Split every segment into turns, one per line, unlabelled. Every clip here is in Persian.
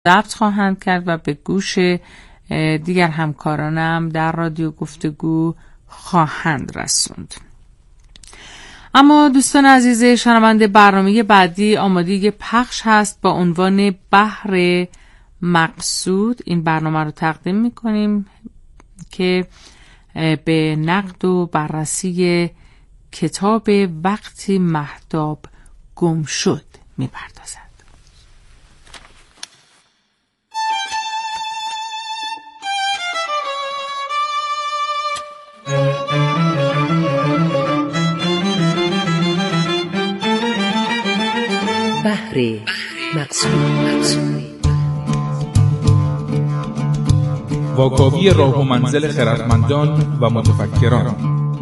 ضبط خواهند کرد و به گوش دیگر همکارانم در رادیو گفتگو خواهند رسوند. اما دوستان عزیز شنونده، برنامه بعدی آماده پخش هست با عنوان بحر مقصود. این برنامه رو تقدیم می‌کنیم که به نقد و بررسی کتاب وقتی مهتاب گم شد می‌پردازد.
بحر مقصود.
واکاوی راه و منزل خردمندان و متفکران،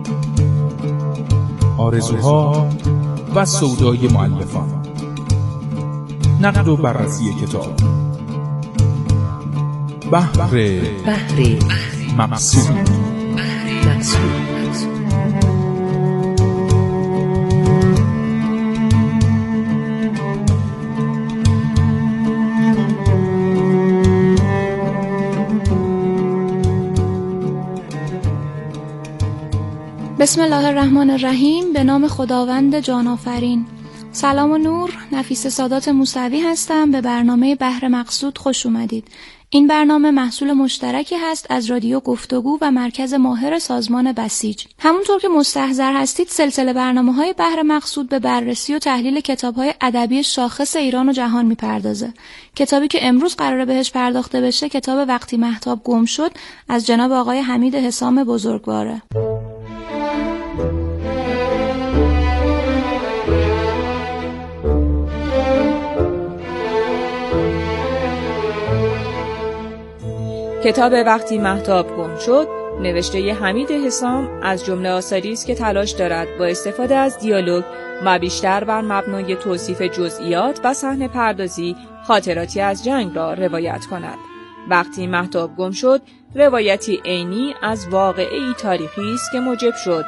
آرزوها و سودای مؤلفان، نقد و بررسی کتاب. بحر مقصود.
بسم الله الرحمن الرحیم. به نام خداوند جان آفرین. سلام و نور، نفیسه سادات موسوی هستم. به برنامه بحر مقصود خوش اومدید. این برنامه محصول مشترکی هست از رادیو گفتگو و مرکز ماهر سازمان بسیج. همونطور که مستحضر هستید، سلسله برنامه‌های بحر مقصود به بررسی و تحلیل کتاب‌های ادبی شاخص ایران و جهان می‌پردازه. کتابی که امروز قراره بهش پرداخته بشه کتاب وقتی مهتاب گم شد از جناب آقای حمید حسام بزرگواره.
کتاب وقتی مهتاب گم شد نوشته حمید حسام از جمله آثاری است که تلاش دارد با استفاده از دیالوگ و بیشتر بر مبنای توصیف جزئیات و صحنه پردازی خاطراتی از جنگ را روایت کند. وقتی مهتاب گم شد روایتی عینی از واقعه‌ای تاریخی است که موجب شد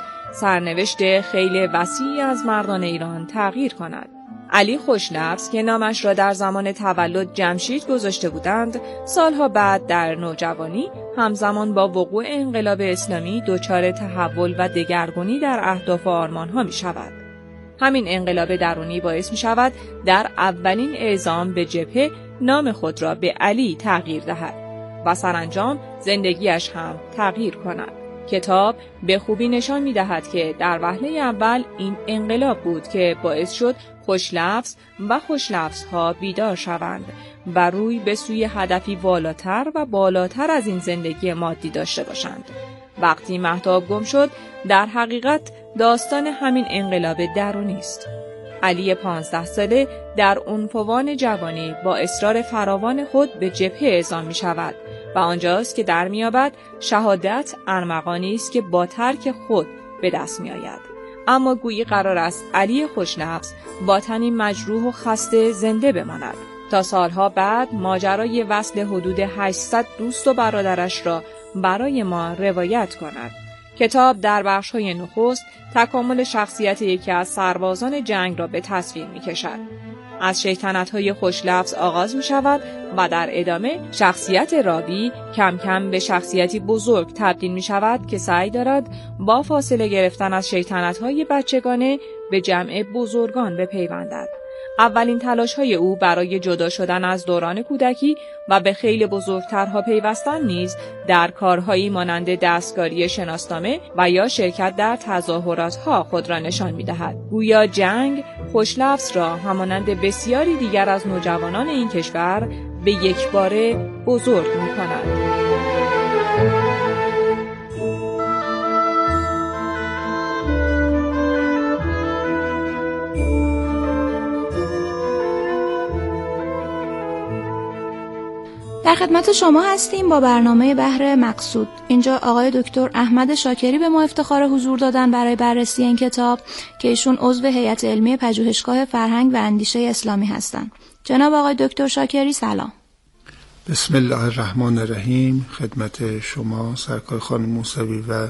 سرنوشت خیلی وسیعی از مردان ایران تغییر کند. علی خوشنفس که نامش را در زمان تولد جمشید گذاشته بودند، سالها بعد در نوجوانی همزمان با وقوع انقلاب اسلامی دچار تحول و دگرگونی در اهداف و آرمانها می شود. همین انقلاب درونی باعث می شود در اولین اعزام به جبهه نام خود را به علی تغییر دهد و سرانجام زندگیش هم تغییر کند. کتاب به خوبی نشان می دهد که در وهله اول این انقلاب بود که باعث شد خوشلفظ و خوشلفظها بیدار شوند و روی به سوی هدفی والاتر و بالاتر از این زندگی مادی داشته باشند. وقتی مهتاب گم شد در حقیقت داستان همین انقلاب درونی است. علی 15 ساله در عنفوان جوانی با اصرار فراوان خود به جبهه اعزام می شود و آنجاست که در میابد شهادت ارمغانی است که با ترک خود به دست می آید. اما گویی قرار است علی خوشنفس با تنی مجروح و خسته زنده بماند تا سالها بعد ماجرای وصل حدود 800 دوست و برادرش را برای ما روایت کند. کتاب در بخش‌های نخست تکامل شخصیت یکی از سربازان جنگ را به تصویر می‌کشد. از شیطنت‌های خوشلفظ آغاز می‌شود و در ادامه شخصیت راوی کم کم به شخصیتی بزرگ تبدیل می‌شود که سعی دارد با فاصله گرفتن از شیطنت‌های بچگانه به جمع بزرگان بپیوندد. اولین تلاش‌های او برای جدا شدن از دوران کودکی و به خیلی بزرگترها پیوستن نیز در کارهایی مانند دستکاری شناسنامه و یا شرکت در تظاهرات‌ها خود را نشان می‌دهد. گویا جنگ خوشلفظ را همانند بسیاری دیگر از نوجوانان این کشور به یکباره بزرگ می‌کند.
در خدمت شما هستیم با برنامه بحر مقصود. اینجا آقای دکتر احمد شاکری به ما افتخار حضور دادن برای بررسی این کتاب که ایشون عضو هیئت علمی پژوهشگاه فرهنگ و اندیشه اسلامی هستند. جناب آقای دکتر شاکری سلام.
بسم الله الرحمن الرحیم. خدمت شما سرکار خانم موسوی و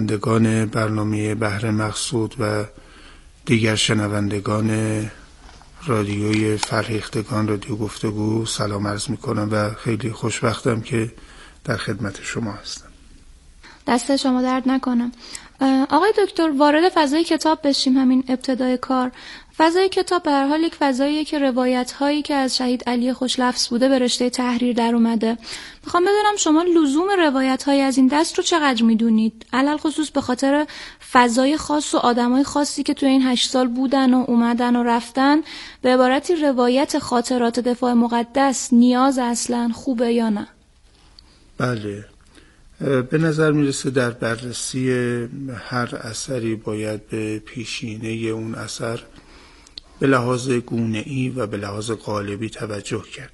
شنوندگان برنامه بحر مقصود و دیگر شنوندگان رادیوی فرهیختگان رادیو گفتگو سلام عرض میکنم و خیلی خوشبختم که در خدمت شما هستم.
دست شما درد نکنم. آقای دکتر، وارد فضای کتاب بشیم. همین ابتدای کار، فضای کتاب به هر حال یک فضاییه که روایت هایی که از شهید علی خوشلفظ بوده به رشته تحریر در اومده. میخوام بدونم شما لزوم روایت های از این دست رو چقدر میدونید، علل خصوص به خاطر فضای خاص و آدمای خاصی که توی این 8 سال بودن و اومدن و رفتن. به عبارتی روایت خاطرات دفاع مقدس نیاز اصلا خوبه یا نه؟
بله، به نظر میرسه در بررسی هر اثری باید به پیشینه اون اثر به لحاظ گونه‌ای و به لحاظ قالبی توجه کرد.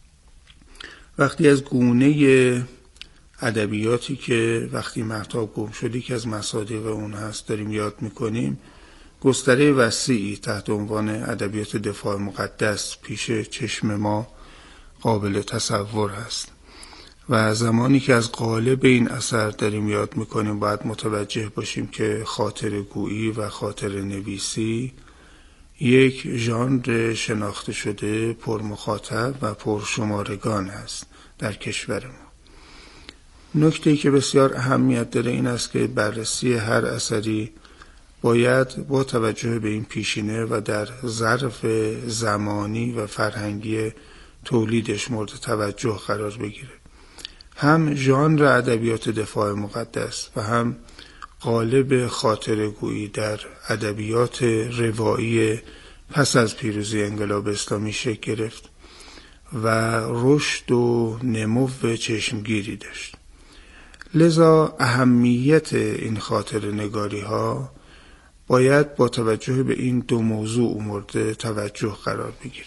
وقتی از گونه ادبیاتی که وقتی مهتاب گم شدی که از مصادیق اون هست داریم یاد میکنیم، گستره وسیعی تحت عنوان ادبیات دفاع مقدس پیش چشم ما قابل تصور هست و زمانی که از قالب این اثر داریم یاد میکنیم باید متوجه باشیم که خاطره گویی و خاطره نویسی یک ژانر شناخته شده پرمخاطب و پرشمارگان است در کشور ما. نکته‌ای که بسیار اهمیت داره این است که بررسی هر اثری باید با توجه به این پیشینه و در ظرف زمانی و فرهنگی تولیدش مورد توجه قرار بگیره. هم ژانر ادبیات دفاع مقدس و هم قالب خاطره‌گویی در ادبیات روایی پس از پیروزی انقلاب اسلامی شکل گرفت و رشد و نمو چشمگیری داشت. لذا اهمیت این خاطره‌نگاری ها باید با توجه به این دو موضوع مورد توجه قرار بگیره.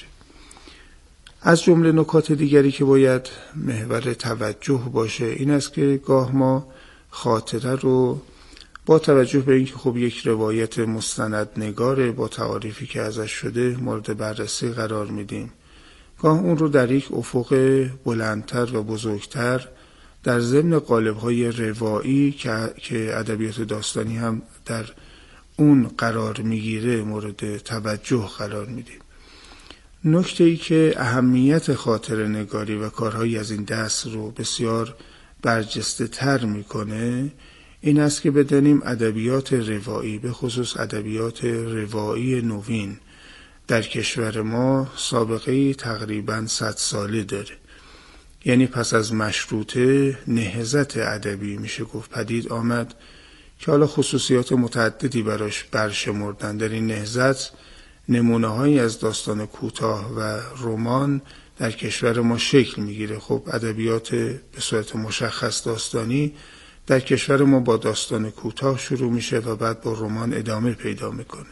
از جمله نکات دیگری که باید محور توجه باشه این است که گاه ما خاطره رو با توجه به اینکه خب یک روایت مستندنگار با تعاریفی که ازش شده مورد بررسی قرار میدیم، گاه اون رو در یک افق بلندتر و بزرگتر در ضمن قالب‌های روایی که ادبیات داستانی هم در اون قرار میگیره مورد توجه قرار میدیم. نکته‌ای که اهمیت خاطره نگاری و کارهایی از این دست رو بسیار برجسته تر میکنه این است که بدانیم ادبیات روایی به خصوص ادبیات روایی نوین در کشور ما سابقه تقریباً 100 ساله داره. یعنی پس از مشروطه نهضت ادبی میشه گفت پدید آمد که حالا خصوصیات متعددی براش برشمردن. در این نهضت نمونه‌هایی از داستان کوتاه و رمان در کشور ما شکل میگیره. خب ادبیات به صورت مشخص داستانی در کشور ما با داستان کوتاه شروع میشه و بعد با رمان ادامه پیدا میکنه.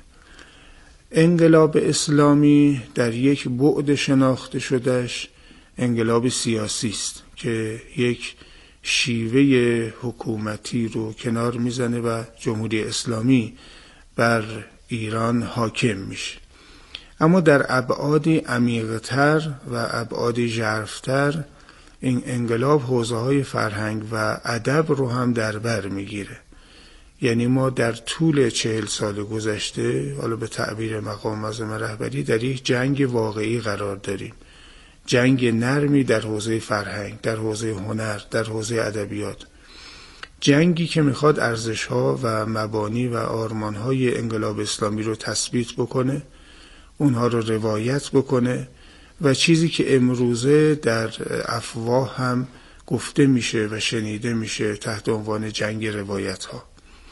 انقلاب اسلامی در یک بعد شناخته شدهش انقلاب سیاسی است که یک شیوه حکومتی رو کنار میزنه و جمهوری اسلامی بر ایران حاکم میشه. اما در ابعادی عمیق‌تر و ابعادی ژرف‌تر این انقلاب حوزه‌های فرهنگ و ادب رو هم در بر میگیره. یعنی ما در طول 40 سال گذشته حالا به تعبیر مقام معظم رهبری در یک جنگ واقعی قرار داریم. جنگ نرمی در حوزه فرهنگ، در حوزه هنر، در حوزه ادبیات. جنگی که میخواد ارزش‌ها و مبانی و آرمان‌های انقلاب اسلامی رو تثبیت بکنه، اونها رو روایت بکنه و چیزی که امروزه در افواه هم گفته میشه و شنیده میشه تحت عنوان جنگ روایت ها.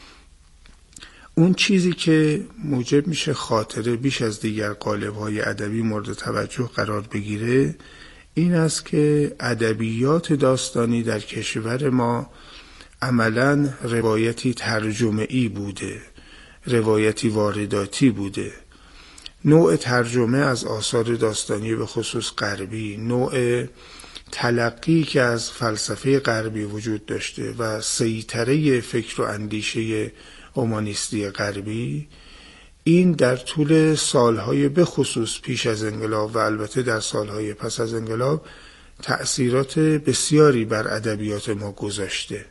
اون چیزی که موجب میشه خاطره بیش از دیگر قالب‌های ادبی مورد توجه قرار بگیره این است که ادبیات داستانی در کشور ما عملاً روایتی ترجمه‌ای بوده، روایتی وارداتی بوده. نوع ترجمه از آثار داستانی به خصوص غربی، نوع تلقی که از فلسفه غربی وجود داشته و سیطره فکر و اندیشه اومانیستی غربی، این در طول سالهای به خصوص پیش از انقلاب و البته در سالهای پس از انقلاب تأثیرات بسیاری بر ادبیات ما گذاشته.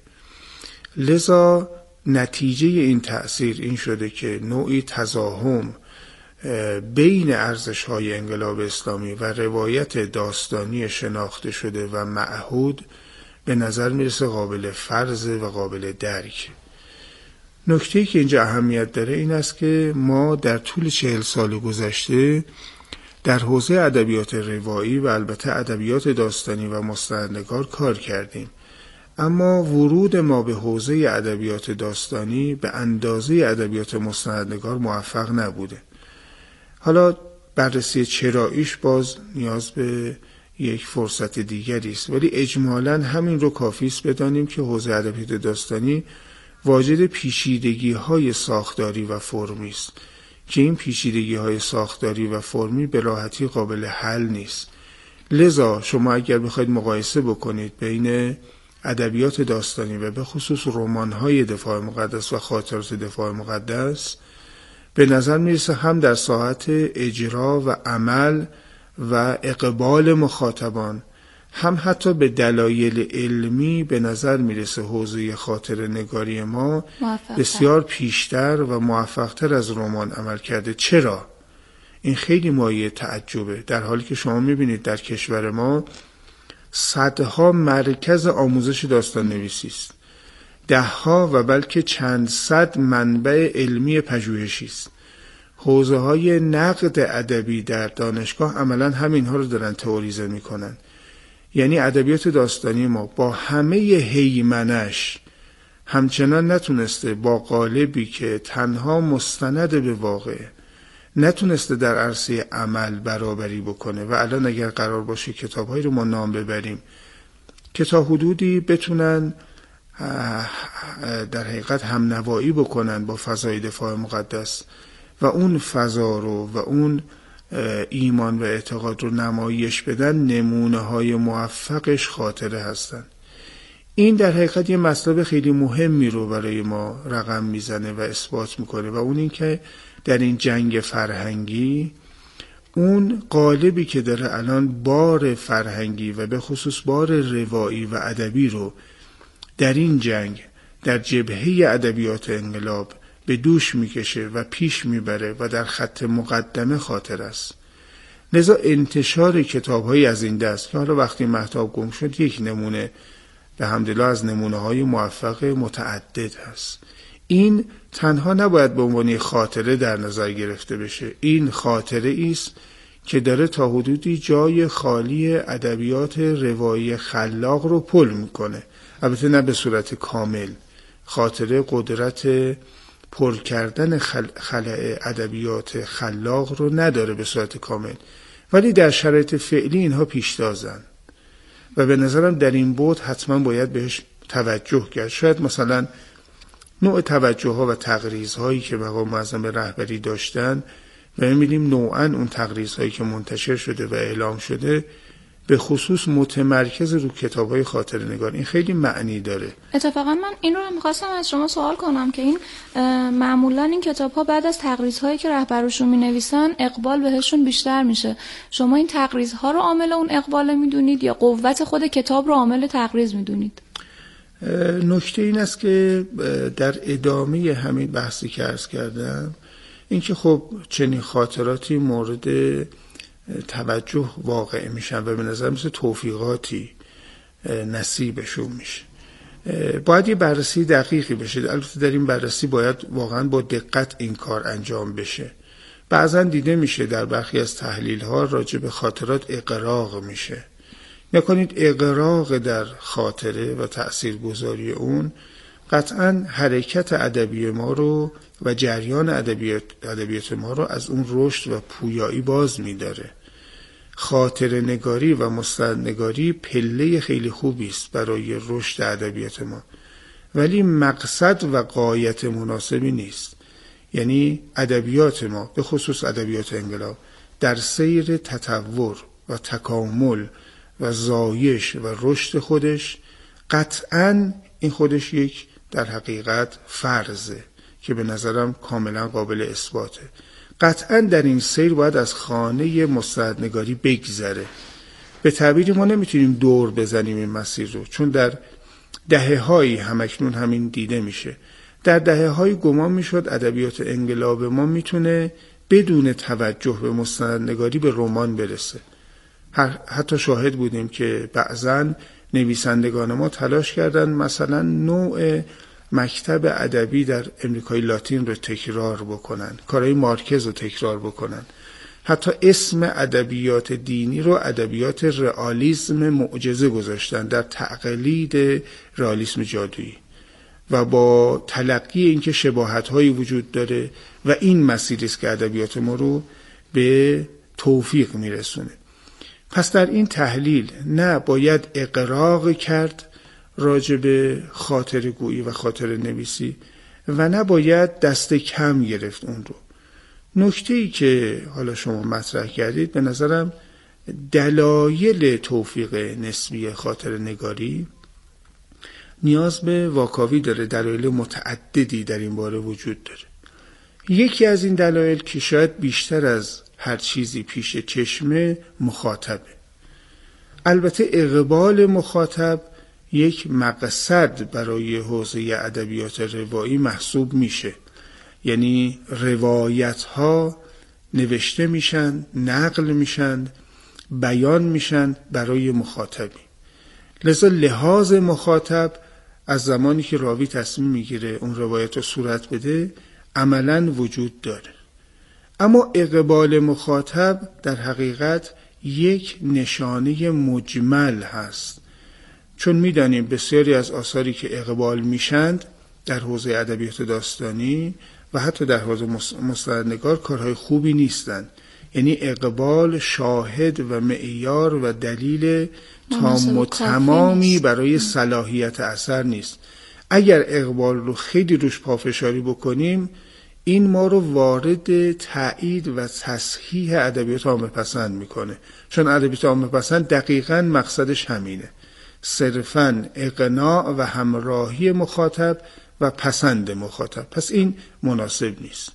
لذا نتیجه این تأثیر این شده که نوعی تزاحم بین ارزش‌های انقلاب اسلامی و روایت داستانی شناخته شده و معهود به نظر میرسه قابل فرض و قابل درک. نکته‌ای که اینجا اهمیت داره این است که ما در طول 40 سال گذشته در حوزه ادبیات روایی و البته ادبیات داستانی و مستندنگار کار کردیم، اما ورود ما به حوزه ادبیات داستانی به اندازه ادبیات مستندنگار موفق نبوده. حالا بررسی چراییش باز نیاز به یک فرصت دیگری است، ولی اجمالاً همین رو کافی است بدانیم که حوزه ادبیات داستانی واجد پیچیدگی‌های ساختاری و فرمی است که این پیچیدگی‌های ساختاری و فرمی به راحتی قابل حل نیست. لذا شما اگر بخواید مقایسه بکنید بین ادبیات داستانی و به خصوص رمان‌های دفاع مقدس و خاطرات دفاع مقدس، به نظر میرسه هم در ساحت اجرا و عمل و اقبال مخاطبان، هم حتی به دلایل علمی به نظر میرسه حوزه خاطره نگاری ما بسیار پیشتر و موفقتر از رمان عمل کرده. چرا؟ این خیلی مایه تعجبه، در حالی که شما میبینید در کشور ما صدها مرکز آموزش داستان نویسی است، دهها و بلکه چند صد منبع علمی پژوهشی است. حوزه های نقد ادبی در دانشگاه عملا همینها رو دارن تئوریزه میکنن. یعنی ادبیات داستانی ما با همه هیمنش همچنان نتونسته با قالبی که تنها مستند به واقع نتونسته در عرصه عمل برابری بکنه. و الان اگر قرار باشه کتاب‌هایی رو ما نام ببریم که تا حدودی بتونن در حقیقت همنوایی بکنن با فضای دفاع مقدس و اون فضا رو و اون ایمان و اعتقاد رو نمایش بدن، نمونه های موفقش خاطره هستن. این در حقیقت یه مطلب خیلی مهمی رو برای ما رقم میزنه و اثبات میکنه و اون این که در این جنگ فرهنگی اون قالبی که داره الان بار فرهنگی و به خصوص بار روایی و ادبی رو در این جنگ در جبهه ادبیات انقلاب به دوش میکشه و پیش میبره و در خط مقدمه خاطر است. لذا انتشار کتاب‌هایی از این دست که حالا وقتی مهتاب گم شد یک نمونه به حمدالله از نمونه‌های موفق متعدد هست. این تنها نباید به عنوان خاطره در نظر گرفته بشه، این خاطره است که داره تا حدودی جای خالی ادبیات روایی خلاق رو پر میکنه، البته نه به صورت کامل. خاطره قدرت پر کردن خلأ ادبیات خلاق رو نداره به صورت کامل، ولی در شرایط فعلی اینها پیشتازن و به نظرم در این بعد حتما باید بهش توجه کرد. شاید مثلا نوع توجه ها و تقریض هایی که مقام معظم رهبری داشتن و می‌بینیم نوعاً اون تقریض هایی که منتشر شده و اعلام شده به خصوص متمرکز رو کتاب‌های خاطره نگار، این خیلی معنی داره.
اتفاقا من این رو هم می‌خواستم از شما سوال کنم که این معمولاً این کتاب‌ها بعد از تقریض‌هایی که رهبرشون می‌نویسن اقبال بهشون بیشتر میشه. شما این تقریض‌ها رو عامل اون اقبال می‌دونید یا قوت خود کتاب رو عامل تقریض می‌دونید؟
نکته این است که در ادامه همین بحثی که عرض کردم اینکه خب چنین خاطراتی مورد توجه واقع میشن و به نظر مثل توفیقاتی نصیبشون میشه. باید یه بررسی دقیقی بشه. البته در این بررسی باید واقعا با دقت این کار انجام بشه. بعضا دیده میشه در برخی از تحلیل ها راجع به خاطرات اغراق میشه. نکنید اغراق در خاطره و تأثیرگذاری اون قطعا حرکت ادبی ما رو و جریان ادبیات ما رو از اون رشد و پویایی باز می‌داره. خاطره نگاری و مستندنگاری پله خیلی خوبی است برای رشد ادبیات ما، ولی مقصد و غایت مناسبی نیست. یعنی ادبیات ما به خصوص ادبیات انقلاب در سیر تطور و تکامل و زایش و رشد خودش قطعاً این خودش یک در حقیقت فرضه که به نظرم کاملا قابل اثباته. قطعاً در این سیر باید از خانه مستندنگاری بگذره. به تعبیری ما نمیتونیم دور بزنیم این مسیر رو، چون در دهه‌هایی همکنون همین دیده میشه. در دهه‌های گمان میشد ادبیات انقلاب ما میتونه بدون توجه به مستندنگاری به رمان برسه. حتی شاهد بودیم که بعضن نویسندگان ما تلاش کردن مثلا نوع مکتب ادبی در امریکای لاتین رو تکرار بکنن، کارهای مارکز رو تکرار بکنن، حتی اسم ادبیات دینی رو ادبیات رئالیسم معجزه گذاشتن در تقلید رئالیسم جادویی و با تلقی اینکه شباهت‌هایی وجود داره و این مسیری است که ادبیات ما رو به توفیق میرسونه. پس در این تحلیل نه باید اغراق کرد راجع به خاطر گویی و خاطر نویسی و نه باید دست کم گرفت اون رو. نکته‌ای که حالا شما مطرح کردید به نظرم دلایل توفیق نسبی خاطر نگاری نیاز به واکاوی داره. دلایل متعددی در این باره وجود داره. یکی از این دلایل که شاید بیشتر از هر چیزی پیش چشم مخاطبه. البته اقبال مخاطب یک مقصد برای حوزه ادبیات روایی محسوب میشه، یعنی روایت ها نوشته میشن، نقل میشن، بیان میشن برای مخاطبی. لذا لحاظ مخاطب از زمانی که راوی تصمیم میگیره اون روایت رو صورت بده عملاً وجود داره. اما اقبال مخاطب در حقیقت یک نشانه مجمل هست، چون میدانیم بسیاری از آثاری که اقبال میشند در حوزه ادبیات داستانی و حتی در حوزه مستندنگار کارهای خوبی نیستند. یعنی اقبال شاهد و معیار و دلیل تام و تمامی برای صلاحیت اثر نیست. اگر اقبال رو خیلی روش پافشاری بکنیم این ما رو وارد تایید و تصحیح ادبیات عامه‌پسند میکنه، چون ادبیات عامه‌پسند دقیقاً مقصدش همینه، صرفاً اقناع و همراهی مخاطب و پسند مخاطب. پس این مناسب نیست.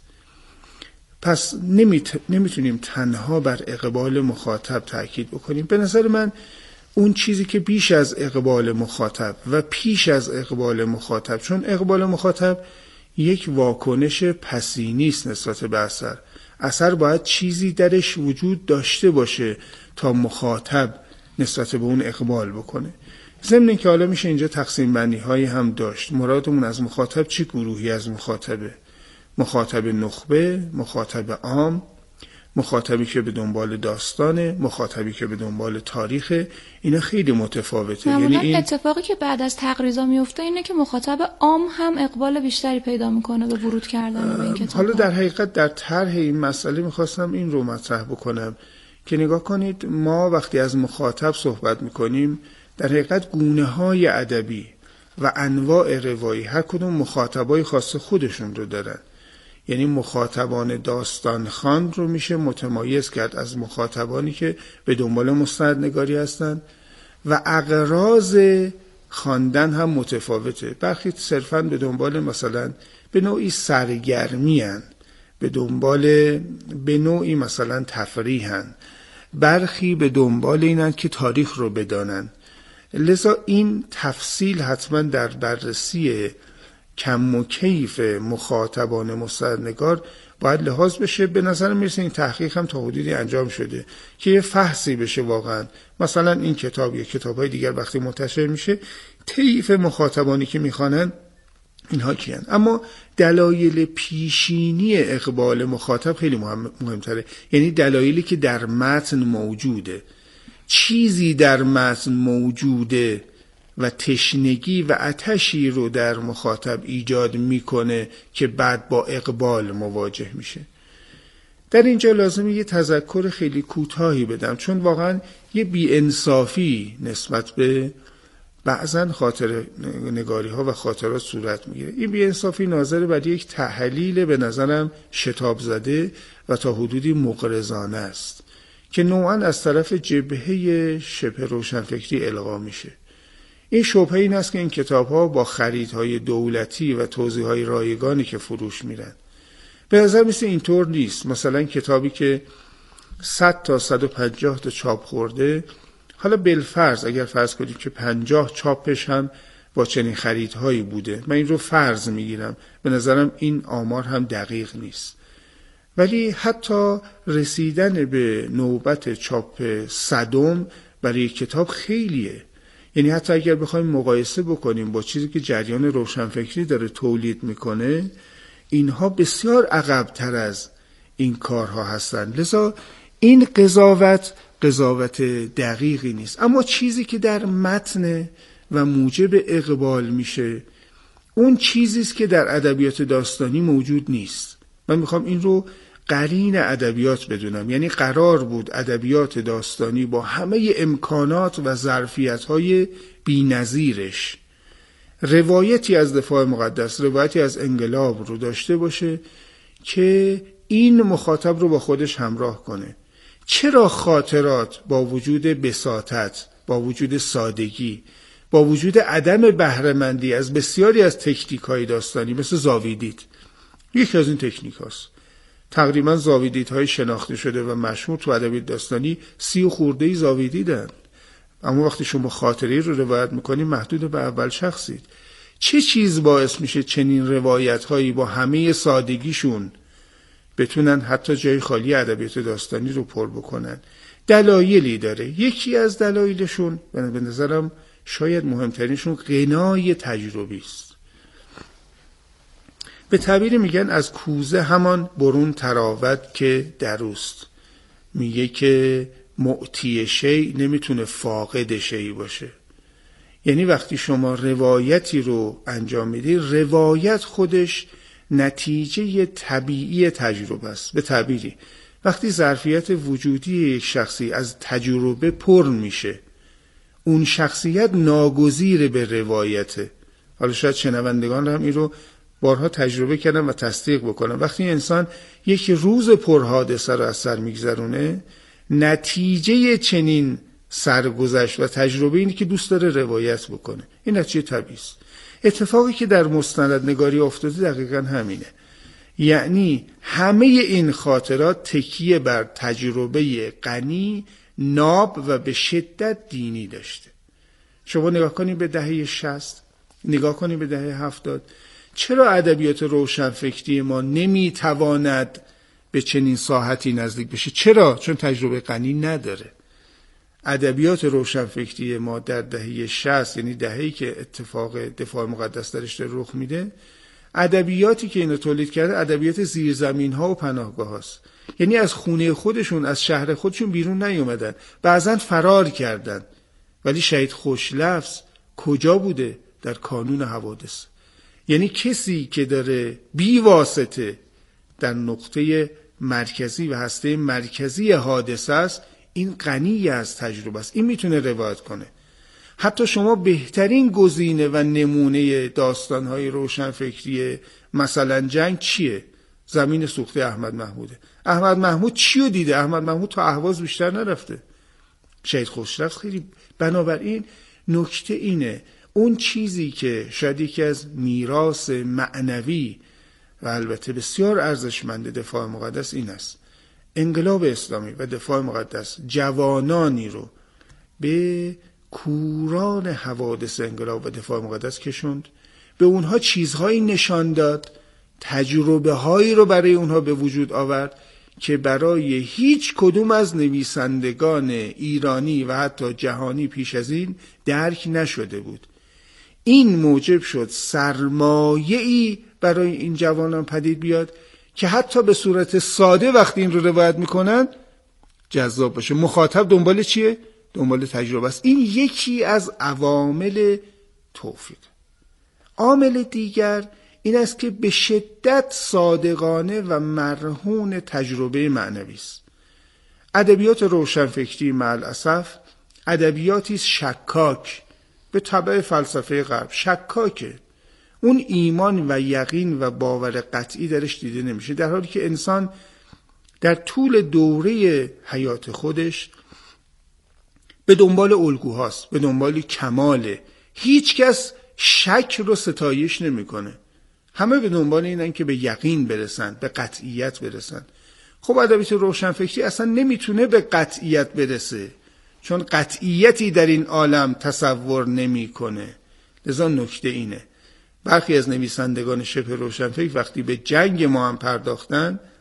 پس نمیتونیم تنها بر اقبال مخاطب تاکید بکنیم. به نظر من اون چیزی که بیش از اقبال مخاطب و پیش از اقبال مخاطب، چون اقبال مخاطب یک واکنش پسی نیست نسبت به اثر. اثر باید چیزی درش وجود داشته باشه تا مخاطب نسبت به اون اقبال بکنه. ضمن اینکه حالا میشه اینجا تقسیم بندی هایی هم داشت. مرادمون از مخاطب چه گروهی از مخاطبه؟ مخاطب نخبه، مخاطب عام، مخاطبی که به دنبال داستانه، مخاطبی که به دنبال تاریخه. اینا خیلی متفاوته.
یعنی این اتفاقی که بعد از تقریضا میفته اینه که مخاطب عام هم اقبال بیشتری پیدا میکنه به ورود کردن به این کتاب.
حالا در حقیقت در طرح این مسئله میخواستم این رو مطرح بکنم که نگاه کنید، ما وقتی از مخاطب صحبت میکنیم در حقیقت گونه‌های ادبی و انواع روایی هر کدوم مخاطبای خاص خودشون رو دارن. یعنی مخاطبان داستان خوان رو میشه متمایز کرد از مخاطبانی که به دنبال مستندنگاری هستن و اغراض خواندن هم متفاوته. برخی صرفاً به دنبال مثلا به نوعی سرگرمی هن، به نوعی مثلا تفریح هن، برخی به دنبال اینن که تاریخ رو بدانن. لذا این تفصیل حتما در بررسی کم و کیف مخاطبان مستندنگار باید لحاظ بشه. به نظر میرسه این تحقیق هم تا حدودی انجام شده که یه فحصی بشه واقعا. مثلا این کتاب یا کتاب‌های دیگر وقتی منتشر میشه طیف مخاطبانی که میخوانن اینها کیان. اما دلایل پیشینی اقبال مخاطب خیلی مهمتره، یعنی دلایلی که در متن موجوده. چیزی در متن موجوده و تشنگی و آتشی رو در مخاطب ایجاد میکنه که بعد با اقبال مواجه میشه. در اینجا لازمه یه تذکر خیلی کوتاهی بدم، چون واقعا یه بی‌انصافی نسبت به بعضن خاطر نگاری ها و خاطرات صورت میگیره. این بی‌انصافی ناظر بر یک تحلیل به نظرم شتاب زده و تا حدودی مغرضانه است که نوعاً از طرف جبهه شبه روشنفکری القا میشه. این شبهه این است که این کتاب‌ها با خریدهای دولتی و توزیع‌های رایگانی که فروش میرن. به نظر مثل اینطور نیست. مثلا کتابی که 100 تا 150 تا چاپ خورده، حالا بالفرض اگر فرض کنیم که 50 چاپش هم با چنین خریدهایی بوده، من این رو فرض میگیرم، به نظرم این آمار هم دقیق نیست، ولی حتی رسیدن به نوبت چاپ 100 برای کتاب خیلیه. یعنی حتی اگر بخوایم مقایسه بکنیم با چیزی که جریان روشنفکری داره تولید میکنه، اینها بسیار عقب‌تر از این کارها هستند. لذا این قضاوت دقیقی نیست. اما چیزی که در متن و موجب اقبال میشه، اون چیزی است که در ادبیات داستانی موجود نیست. من میخوام این رو قرین ادبیات بدونم. یعنی قرار بود ادبیات داستانی با همه امکانات و ظرفیت‌های بی‌نظیرش روایتی از دفاع مقدس، روایتی از انقلاب رو داشته باشه که این مخاطب رو با خودش همراه کنه. چرا خاطرات با وجود بساطت، با وجود سادگی، با وجود عدم بهره‌مندی از بسیاری از تکنیک‌های داستانی مثل زاویدید، یکی از این تکنیک هاست، تقریبا زاویدیدهای شناخته شده و مشهور تو ادبیات داستانی 30 خورده زاویدیدن، اما وقتی شما خاطره رو روایت میکنید محدود به اول شخصید. چه چیز باعث میشه چنین روایت هایی با همه سادگیشون بتونن حتی جای خالی ادبیات داستانی رو پر بکنن؟ دلایلی داره. یکی از دلایلشون به نظرم شاید مهمترینشون غنای تجربی است. به تعبیر میگن از کوزه همان برون تراود که دروست. میگه که معطی شی نمیتونه فاقد شی باشه. یعنی وقتی شما روایتی رو انجام میدی، روایت خودش نتیجه طبیعی تجربه است. به تعبیری وقتی ظرفیت وجودی یک شخصی از تجربه پر میشه، اون شخصیت ناگزیر به روایته. حالا شاید شنوندگان هم این رو بارها تجربه کردن و تصدیق بکنن. وقتی انسان یک روز پرحادثه رو از سر میگذرونه، نتیجه چنین سرگذشت و تجربه اینه که دوست داره روایت بکنه. این نتیجه طبیعی است. اتفاقی که در مستندنگاری افتاده دقیقاً همینه. یعنی همه این خاطرات تکیه بر تجربه غنی، ناب و به شدت دینی داشته. شما نگاه کنید به دهه 60، نگاه کنید به دهه 70، چرا ادبیات روشنفکری ما نمیتواند به چنین ساحتی نزدیک بشه؟ چرا؟ چون تجربه غنی نداره. ادبیات روشنفکری ما در دهه 60، یعنی دهه‌ای که اتفاق دفاع مقدس درش رخ میده، ادبیاتی که اینو تولید کرده ادبیات زیرزمین‌ها و پناهگاه هاست. یعنی از خونه خودشون، از شهر خودشون بیرون نیومدن، بعضن فرار کردن. ولی شهید خوشلفظ کجا بوده؟ در کانون حوادث. یعنی کسی که داره بی واسطه در نقطه مرکزی و هسته مرکزی حادثه است، این غنی از تجربه است، این میتونه روایت کنه. حتی شما بهترین گزینه و نمونه داستان‌های روشنفکری مثلا جنگ چیه؟ زمین سوخته احمد محموده. احمد محمود چیو دیده؟ احمد محمود تا اهواز بیشتر نرفته. شهید خوشلفظ خیلی. بنابراین نکته اینه، اون چیزی که شاید یکی از میراث معنوی و البته بسیار ارزشمند دفاع مقدس این است: انقلاب اسلامی و دفاع مقدس جوانانی رو به کوران حوادث انقلاب و دفاع مقدس کشوند، به اونها چیزهایی نشان داد، تجربه هایی رو برای اونها به وجود آورد که برای هیچ کدوم از نویسندگان ایرانی و حتی جهانی پیش از این درک نشده بود. این موجب شد سرمایه‌ای برای این جوانان پدید بیاد که حتی به صورت ساده وقتی این رو روایت میکنن جذاب باشه. مخاطب دنبال چیه؟ دنبال تجربه است. این یکی از عوامل توفیق. عامل دیگر این است که به شدت صادقانه و مرهون تجربه معنوی است. ادبیات روشنفکری معالاسف ادبیاتی شکاک، به طبع فلسفه غرب شکاکه. اون ایمان و یقین و باور قطعی درش دیده نمیشه، در حالی که انسان در طول دوره حیات خودش به دنبال الگوهاست، به دنبال کماله. هیچ کس شک رو ستایش نمیکنه، همه به دنبال اینن که به یقین برسن، به قطعیت برسن. خب ادبیات روشنفکری اصلا نمیتونه به قطعیت برسه، چون قطعیتی در این عالم تصور نمیکنه. لذا نکته اینه، برخی از نویسندگان شبه روشنفکر وقتی به جنگ ما هم پرداختن،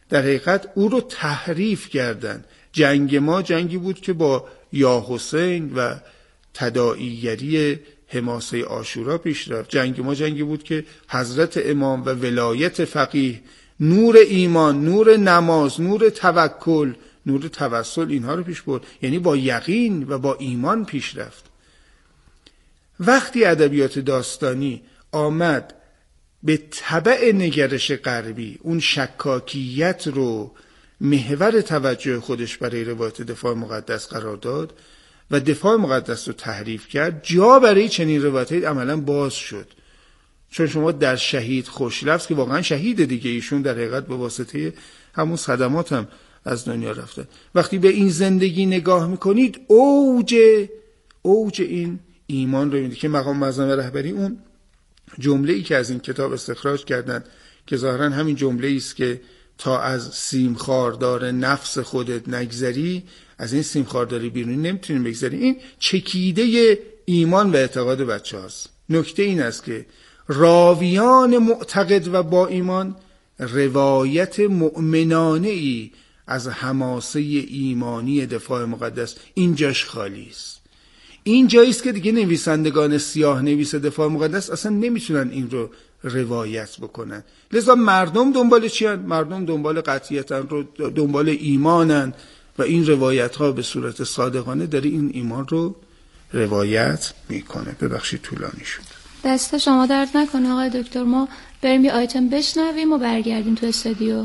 در حقیقت او رو تحریف کردن. جنگ ما جنگی بود که با یا حسین و تداعیگری حماسه عاشورا پیش رفت. جنگ ما جنگی بود که حضرت امام و ولایت فقیه، نور ایمان، نور نماز، نور توکل، نور توسل، اینها رو پیش برد. یعنی با یقین و با ایمان پیش رفت. وقتی ادبیات داستانی آمد به تبع نگرش غربی اون شکاکیت رو محور توجه خودش برای روایت دفاع مقدس قرار داد و دفاع مقدس رو تحریف کرد، جا برای چنین روایتی عملا باز شد. چون شما در شهید خوشلفظ که واقعا شهید دیگه، ایشون در حقیقت به واسطه همون صدمات هم از دنیا رفتن. وقتی به این زندگی نگاه میکنید اوج این ایمان رو میدید که مقام معظم رهبری اون جمله‌ای که از این کتاب استخراج کردن که ظاهرا همین جمله‌ای است که تا از سیم خاردار نفس خودت نگذری، از این سیم خارداری بیرونی نمیتونی بگذری. این چکیده ایمان و اعتقاد بچه هاست. نکته این است که راویان معتقد و با ایمان روایت مؤمنانه ای از حماسه ایمانی دفاع مقدس اینجاش خالی است. این جایی است که دیگه نویسندگان سیاه نویس دفاع مقدس اصلا نمیتونن این رو روایت بکنن. لذا مردم دنبال چی هن؟ مردم دنبال قطعیتن، رو دنبال ایمانن و این روایت ها به صورت صادقانه داره این ایمان رو روایت میکنه. ببخشید طولانی شد.
دست شما درد نکنه آقای دکتر. ما بریم یه آیتم بشنویم و برگردیم تو استودیو.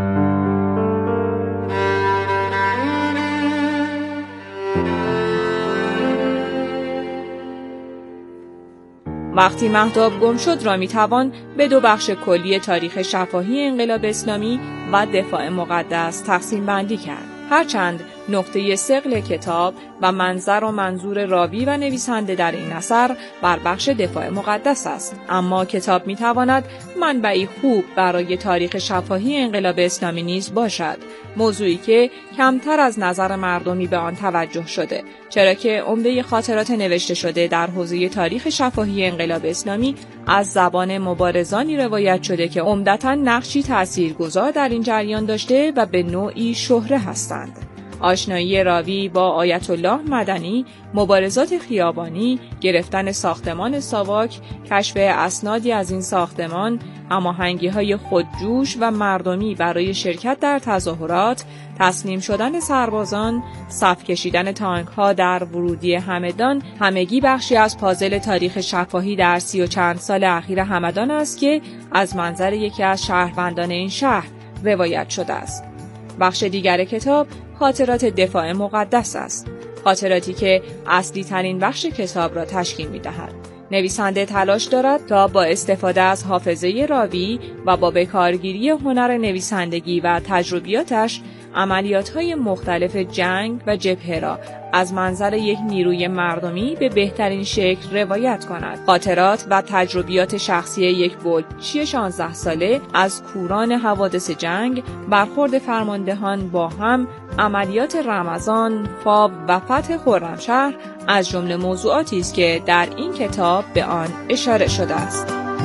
وقتی مهتاب گم شد را میتوان به دو بخش کلی تاریخ شفاهی انقلاب اسلامی و دفاع مقدس تقسیم بندی کرد. هرچند نقطه ثقل کتاب و منظر و منظور راوی و نویسنده در این اثر بر بخش دفاع مقدس است، اما کتاب میتواند منبعی خوب برای تاریخ شفاهی انقلاب اسلامی نیز باشد، موضوعی که کمتر از نظر مردمی به آن توجه شده، چرا که عمده خاطرات نوشته شده در حوزه تاریخ شفاهی انقلاب اسلامی از زبان مبارزانی روایت شده که عمدتاً نقشی تاثیرگذار در این جریان داشته و به نوعی شهره هستند. آشنایی راوی با آیت الله مدنی، مبارزات خیابانی، گرفتن ساختمان ساواک، کشف اسنادی از این ساختمان، هماهنگی‌های خودجوش و مردمی برای شرکت در تظاهرات، تسلیم شدن سربازان، صف کشیدن تانک‌ها در ورودی همدان، همگی بخشی از پازل تاریخ شفاهی در 30 و چند سال اخیر همدان است که از منظر یکی از شهروندان این شهر روایت شده است. بخش دیگر کتاب خاطرات دفاع مقدس است، خاطراتی که اصلی ترین بخش کتاب را تشکیل می دهد. نویسنده تلاش دارد تا با استفاده از حافظه راوی و با بکارگیری هنر نویسندگی و تجربیاتش عملیات‌های مختلف جنگ و جبهه را از منظر یک نیروی مردمی به بهترین شکل روایت کند. خاطرات و تجربیات شخصی یک بلوچی 16 ساله از کوران حوادث جنگ، برخورد فرماندهان با هم، عملیات رمضان، فاو و فتح خرمشهر از جمله موضوعاتی است که در این کتاب به آن اشاره شده است.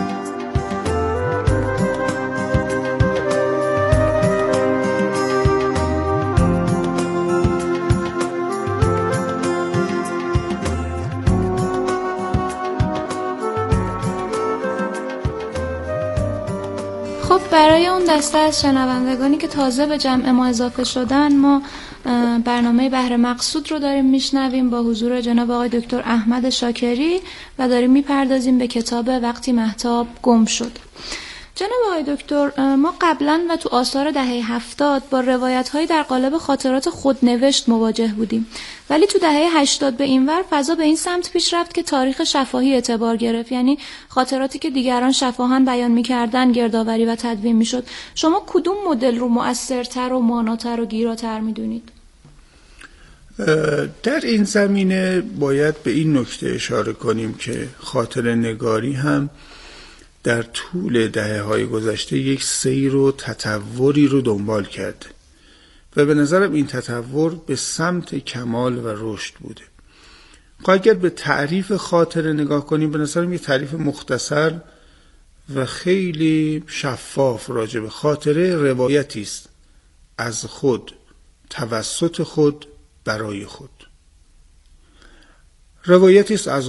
خب برای اون دسته از شنوندگانی که تازه به جمع ما اضافه شدن، ما برنامه بحر مقصود رو داریم میشنویم با حضور جناب آقای دکتر احمد شاکری و داریم میپردازیم به کتاب وقتی مهتاب گم شد. جناب آقای دکتر، ما قبلا و تو آثار دهه 70 با روایت‌های در قالب خاطرات خودنوشت مواجه بودیم، ولی تو دهه 80 به اینور فضا به این سمت پیش رفت که تاریخ شفاهی اعتبار گرفت، یعنی خاطراتی که دیگران شفاهن بیان می‌کردن گردآوری و تدوین می‌شد. شما کدوم مدل رو مؤثرتر و ماناتر و گیراتر می‌دونید؟
در این زمینه باید به این نکته اشاره کنیم که خاطره نگاری هم در طول دهه‌های گذشته یک سیر و تطوری رو دنبال کرده و به نظرم این تطور به سمت کمال و رشد بوده. اگر به تعریف خاطره نگاه کنیم، به نظرم یک تعریف مختصر و خیلی شفاف راجع به خاطره روایتی است از خود، توسط خود، برای خود. روایتی است از